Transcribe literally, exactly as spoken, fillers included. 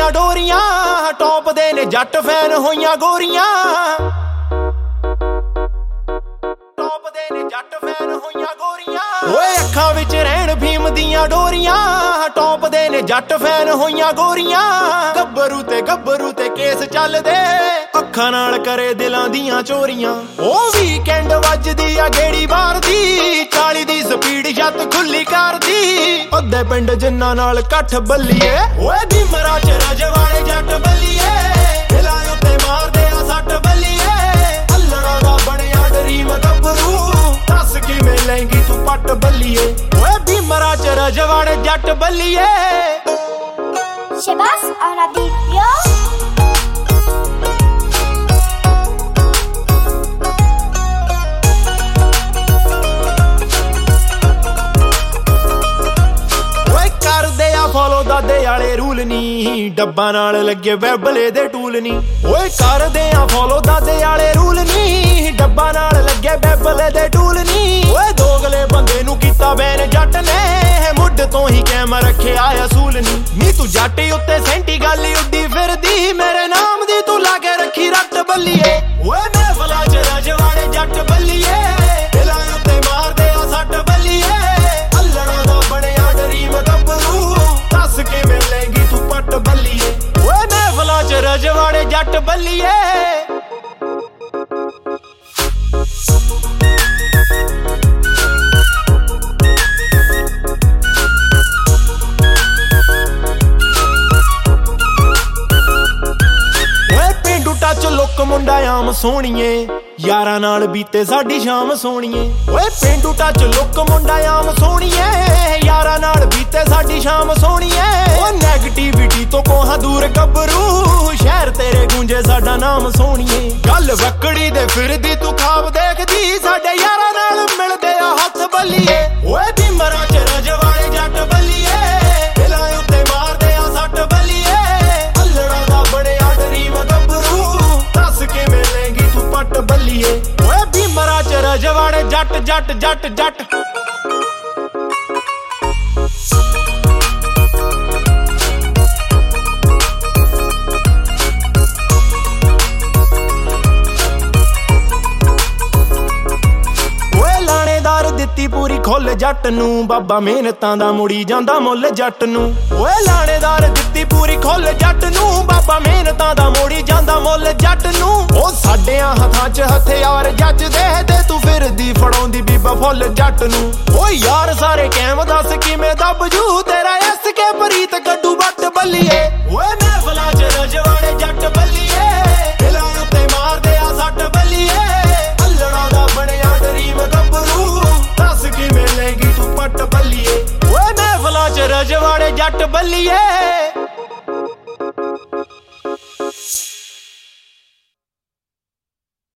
ਦੀਆਂ ਡੋਰੀਆਂ ਟੌਪ ਦੇ ਨੇ ਜੱਟ ਫੈਨ ਹੋਈਆਂ ਗੋਰੀਆਂ ਟੌਪ ਦੇ ਨੇ ਜੱਟ ਫੈਨ ਹੋਈਆਂ ਗੋਰੀਆਂ ਓਏ ਅੱਖਾਂ ਵਿੱਚ ਰਹਿਣ ਭੀਮ ਦੀਆਂ ਡੋਰੀਆਂ ਟੌਪ ਦੇ ਨੇ ਜੱਟ ਫੈਨ ਹੋਈਆਂ ਗੋਰੀਆਂ ਗੱਭਰੂ ਤੇ ਗੱਭਰੂ ਤੇ ਕੇਸ ਚੱਲਦੇ ਅੱਖਾਂ ਨਾਲ ਕਰੇ ਦਿਲਾਂ ਦੀਆਂ ਚੋਰੀਆਂ ਉਹ ਵੀਕਐਂਡ ਵੱਜਦੀ ਆ ਗੇੜੀ ਮਾਰਦੀ ਚਾਲੀ ਦੀ ਸਪੀਡ ਛੱਤ ਖੁੱਲੀ ਕਰਦੀ ਅੱਧੇ ਪਿੰਡ ਜਿੰਨਾਂ ਨਾਲ ਇਕੱਠ ਬੱਲੀਏ ਓਏ ਭੀਮਰਾ ਚ ਰਜਵਾੜੇ ਜੱਟ ਬੱਲੀਏ ਦਿਲਾਂ ਉੱਤੇ ਮਾਰਦੇ ਆ ਸੱਟ ਬੱਲੀਏ ਅੱਲੜਾ ਦਾ ਬਣਿਆ ਡਰੀਮ ਗੱਭਰੂ ਦੱਸ ਕਿਵੇਂ ਲੈਂਗੀ ਤੂੰ ਪੱਟ ਬੱਲੀਏ ਓਏ ਭੀਮਰਾ ਚ ਰਜਵਾੜੇ ਜੱਟ ਬੱਲੀਏ Shebas on a video. Follow ਦਾਦੇ ਵਾਲੇ ਰੂਲ ਨੀ ਡੱਬਾ ਨਾਲ ਲੱਗੇ ਵੈਬਲੇ ਦੇ ਟੂਲ ਨੀ ਓਏ ਕਰਦੇ ਆ ਫੋਲੋ ਦਾਦੇ ਵਾਲੇ ਰੂਲ ਨੀ ਡੱਬਾ ਨਾਲ ਲੱਗੇ ਵੈਬਲੇ ਦੇ ਟੂਲ ਨੀ ਓਏ ਦੋਗਲੇ ਬੰਦੇ ਨੂੰ ਕੀਤਾ ਬੈਨ ਜੱਟ ਨੇ ਮੁੱਢ ਤੋਂ ਹੀ ਕੈਮ ਰੱਖਿਆ ਅਸੂਲ ਨੀ ਨੀ ਤੂੰ ਜੱਟ ਉੱਤੇ ਸੈਂਟੀ ਗੱਲ ਉੱਡੀ ਫਿਰਦੀ ਮੇਰੇ ਨਾਮ ਦੀ ਤੂੰ ਲਾ ਕੇ ਰੱਖੀ ਰੱਟ ਬੱਲੀਏ ਓਏ ਮਹਿਫਲਾਂ ਚ ਰਜਵਾੜੇ ਜੱਟ ਬੱਲੀਏ ਦਿਲਾਂ ਉੱਤੇ ਮਾਰਦੇ ਆ ਸੱਟ ਬੱਲੀਏ ਅੱਲੜਾ ਦਾ ਬਣਿਆ ਡਰੀਮ ਗੱਭਰੂ ਦੱਸ ਕਿਵੇਂ ਲੈਂਗੀ ਤੂੰ ਪੱਟ ਬੱਲੀਏ ਓਏ ਮਹਿਫਲਾਂ ਚ ਰਜਵਾੜੇ ਜੱਟ ਬੱਲੀਏ ਓਏ ਪਿੰਡੂ ਟੱਚ ਲੁੱਕ ਮੁੰਡਾ ਆਮ ਸੋਹਣੀਏ ਯਾਰਾਂ ਨਾਲ ਬੀਤੇ ਸਾਡੀ ਸ਼ਾਮ ਸੋਹਣੀਏ ਓਏ ਪਿੰਡੂ ਟੱਚ ਲੁੱਕ ਮੁੰਡਾ ਆਮ ਸੋਹਣੀਏ ਯਾਰਾਂ ਨਾਲ ਬੀਤੇ ਸਾਡੀ ਸ਼ਾਮ ਸੋਹਣੀਏ ਓ ਨੈਗੇਟਿਵਿਟੀ ਤੋਂ ਕੋਹਾਂ ਦੂਰ ਗੱਭਰੂ ਸ਼ਹਿਰ ਤੇਰੇ ਗੂੰਜੇ ਸਾਡਾ ਨਾਮ ਸੋਹਣੀਏ ਗੱਲ ਵਕੜੀ ਦੇ ਫਿਰਦੀ ਤੂੰ ਖਾਬ ਦੇਖਦੀ ਸਾਡੇ ਯਾਰਾਂ ਨਾਲ ਮਿਲਦੇ ਆ ਹੱਥ ਬੱਲੀਏ ਓਏ ਭੀਮਰਾ ਚ ਰਜਵਾੜੇ ਜੱਟ ਬੱਲੀਏ ਦਿਲਾਂ ਉੱਤੇ ਮਾਰਦੇ ਆ ਸੱਟ ਬੱਲੀਏ ਅੱਲੜਾ ਦਾ ਬਣਿਆ ਡਰੀਮ ਗੱਭਰੂ ਦੱਸ ਕਿਵੇਂ ਲੈਂਗੀ ਤੂੰ ਪੱਟ ਬੱਲੀਏ ਓਏ ਭੀਮਰਾ ਚ ਰਜਵਾੜੇ ਜੱਟ ਜੱਟ ਜੱਟ ਜੱਟ ਦਿੱਤੀ ਪੂਰੀ ਖੁੱਲ ਜੱਟ ਨੂੰ ਬਾਬਾ ਮਿਹਨਤਾਂ ਦਾ ਮੁੜੀ ਜਾਂਦਾ ਮੁੱਲ ਜੱਟ ਨੂੰ ਓਏ ਲਾਣੇਦਾਰ ਦਿੱਤੀ ਪੂਰੀ ਖੁੱਲ ਜੱਟ ਨੂੰ ਬਾਬਾ ਮਿਹਨਤਾਂ ਦਾ ਮੁੜੀ ਜਾਂਦਾ ਮੁੱਲ ਜੱਟ ਨੂੰ ਉਹ ਸਾਡਿਆਂ ਹੱਥਾਂ 'ਚ ਹਥਿਆਰ ਜੱਜਦੇ ਤੇ ਤੂੰ ਫਿਰਦੀ ਫੜਾਉਂਦੀ ਬੀਬਾ ਫੁੱਲ ਜੱਟ ਨੂੰ ਓ ਯਾਰ ਸਾਰੇ ਕੈਮ ਦੱਸ ਕਿਵੇਂ ਦੱਬ ਜੂ ਤੇਰਾ ਐਸ ਕੇ ਪ੍ਰੀਤ ਗੱਡੂ ਬੱਟ ਬੱਲੀਏ ਓਏ ਮਹਿਫਲਾਂ 'ਚ ਰਜਵਾੜੇ ਜੱਟ ਬੱਲੀਏ ਦਿਲਾਂ ਉੱਤੇ ਮਾਰਦੇ ਆ ਸੱਟ ਬੱਲੀਏ ਅੱਲੜਾ ਦਾ ਬਣਿਆ ਡਰੀਮ ਗੱਭਰੂ ਦੱਸ ਕਿਵੇਂ ਲੈਂਗੀ ਤੂੰ ਪੱਟ ਬੱਲੀਏ ਓਏ ਮਹਿਫਲਾਂ ਚ ਰਜਵਾੜੇ ਜੱਟ ਬੱਲੀਏ।